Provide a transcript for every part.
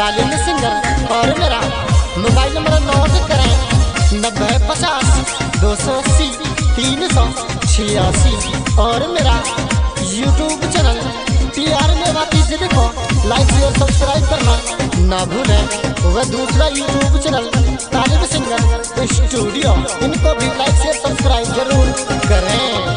तालिम सिंगर और मेरा मोबाइल नंबर नोट करें 9050-280-386 और मेरा यूट्यूब चैनल PR मेवा तीसरे देखो लाइक शेयर सब्सक्राइब करना ना भूलें। वह दूसरा YouTube channel Talim singer studio, इनको भी लाइक शेयर सब्सक्राइब जरूर करें।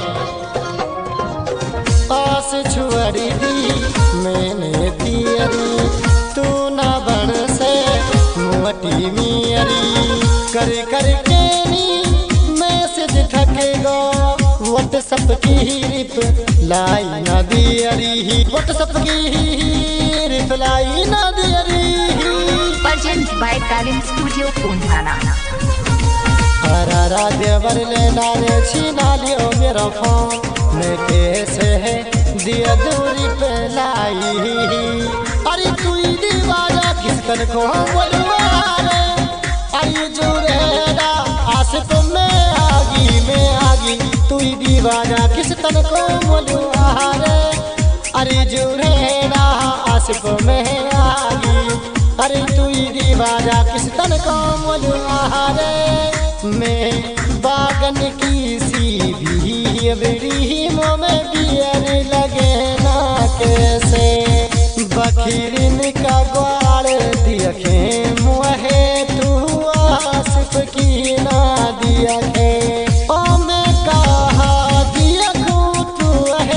आस छुअरी दी मैंने तियरी तू ना बन से मोटी मियरी कर कर के नी मैसेज ठकेगा व्हाट्सएप की रिप्लाई ना दियरी व्हाट्सएप की रिप्लाई ना दियरी। Present by Talim studio Pundhana. अरारा देवर ले लाले छीना लियो मेरा फोन मैं कैसे है दिया दूरी पे लाई। अरे तू दीवाना किसकन को बोलवा रे आई जुरेदा आशिक में आगी तू दीवाना किसकन को बोलवा रे अरे जुरेदा आशिक में आगी अरे तू दीवाना किसकन को बोलवा रे। मैं बागन की सी भी बड़ी में बियर लगे ना कैसे बखीरिन का ग्वाल दिखे मुहे तू आसिफ की ना दिया के ओ मैं कहा दिया तू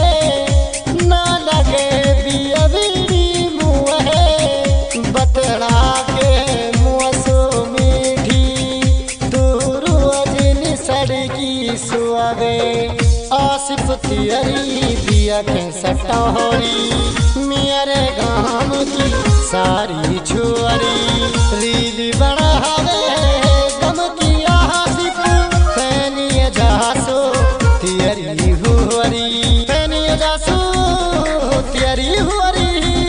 है ना लगे बिया बड़ी मुहे बतड़ा के मुँह मीठी तू रोज सड़की सुआवे आसिफ तियरी दिया के सटोरी मेरे गांव की सारी छुअरी रील बढ़ावे गम की आसिफ फैनिए जासो तियरी हुअरी फैनिए जासो तियरी हुअरी।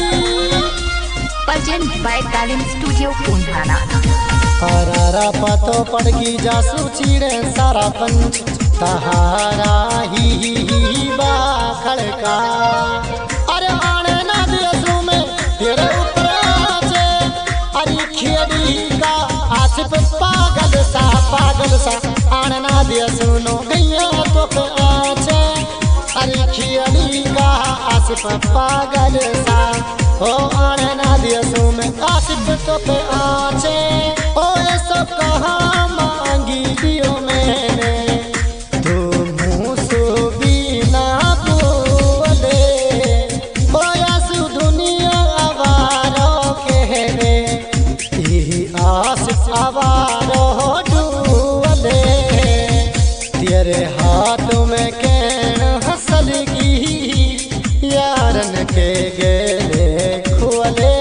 Present by Talim studio Pundhana. हरारा पतो पड़गी जासू चीड़े सारा पंच तहारा ही बाखड़का अरे आने ना दियसू में तेरे ऊपर अरे खेड़ी का आसिफ पागल सा आने ना दियसू नो गैया तो पे आचे अरे खेड़ी का आसिफ पागल सा ओ आने ना दियसू में आसिफ तो पे आचे ओ ये सब कहाँ मांगी दियो मैंने तेरे हाथ में कैन हसल की यारन के गेले खुले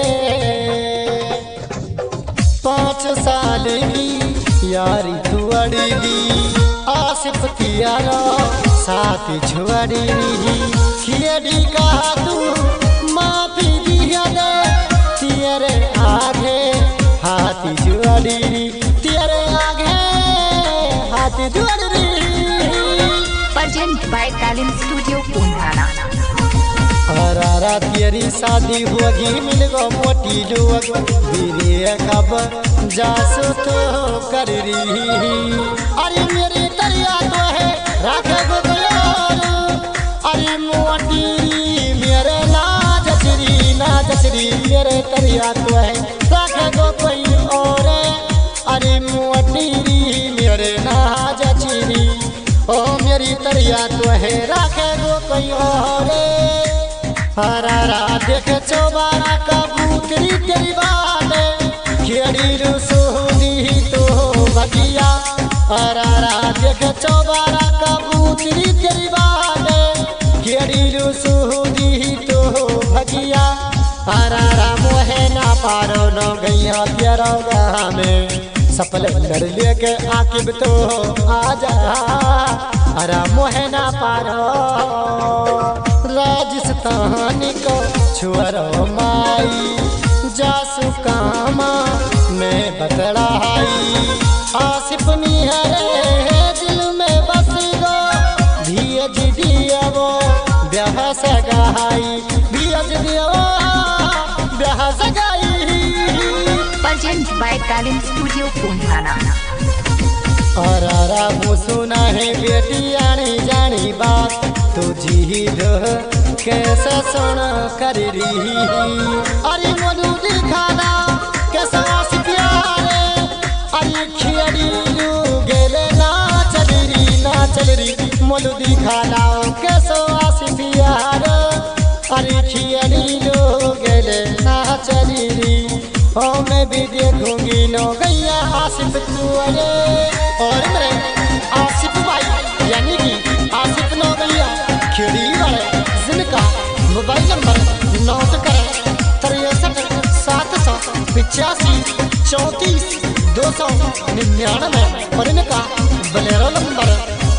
5 साल की यारी तुअड़ी दी आसिफ तियारा साथ छुअड़ी खियड़ी का तू माफी दिया दे तेरे आगे हाथी जुआड़ी तेरे आगे हाथी जुआड़ी। Present by Talim studio Pundhana. हरारा तेरी शादी होगी मिल गो मोटी लोग बीरे कब जासो तो कर रही अरे मेरी तरिया तो है राखे गो यार अरे मोटी मेरे ना जचरी मेरे तरिया तो है राखे गो कोई और अरे मोटी मेरे ना जचरी ओ मेरी तरिया तो है राखे गो कोई और। हरारा देख चौबारा कबूतरी तेरी बात खेड़ी रुसोली तो भगिया हरारा देख चौबारा कबूतरी तेरी बात खेड़ी रुसोली तो भगिया हरारा मोहे ना पारो न गैया तेरा में सफल कर लेके आकिब तो आजा हरा मोहे ना पारो राजस्थान को छुअरो माई जासू कामा मैं बतड़ाई आसिफ निहरे दिल में बस गो धीज दिया वो ब्याह सगाई धीज दिया वो ब्याह सगाई। Present by Talent Studio Pundhana. और वो सुना है बेटी आनी जानी बात तुझी कैसे सुन कर रही अरे मधु दिखाना कैसा आस प्यारे अरे खियड़ी गेले ना चल रही मधु दिखाना कैसा आस प्यारे अरे खियड़ी गेले ना चल रही ओ मैं भी देखूंगी नो गैया आसिफ तू अरे और मेरे आसिफ भाई यानी कि आसिफ नो गैया खिड़ी वाले जिनका मोबाइल नंबर नोट करें 63 785 299 और इनका बलेरो नंबर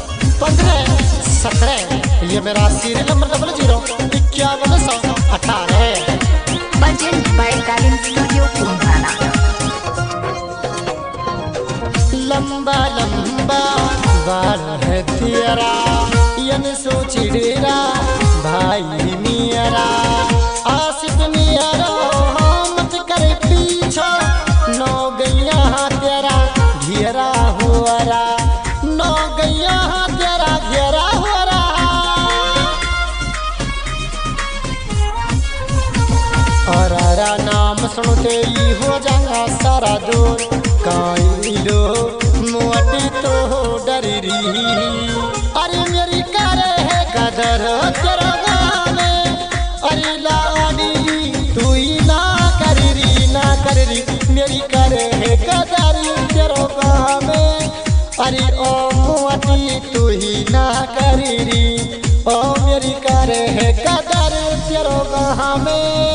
1517 ये मेरा serial number 005118 Present by Talent Studio Pundhana. लंबा लंबा बाल है तेरा यन सोचिड़ेरा भाई मेरा आसिफ मेरा मत कर पीछा नौ गैया तेरा घेरा हुआ नौ गैया तेरा घेरा हुआ और नाम सुनते ही हो जाएगा सारा दूर काई लो मोटी तो डर रही अरे मेरी करे है कदर तेरा गाने अरे लाडी तू ही ना कर रही मेरी करे है कदर तेरा गाने अरे ओ मोटी तू ही ना कर रही ओ मेरी करे है कदर तेरा गाने